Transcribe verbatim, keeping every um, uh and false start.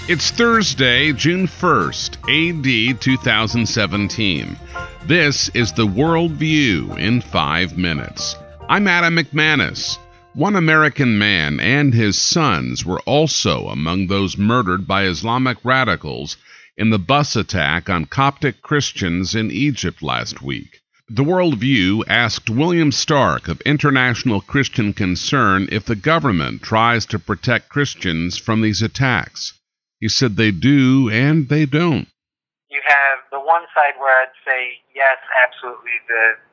It's Thursday, June first, A D two thousand seventeen. This is the World View in five minutes. I'm Adam McManus. One American man and his sons were also among those murdered by Islamic radicals in the bus attack on Coptic Christians in Egypt last week. The World View asked William Stark of International Christian Concern if the government tries to protect Christians from these attacks. He said they do and they don't. You have the one side where I'd say, yes, absolutely, the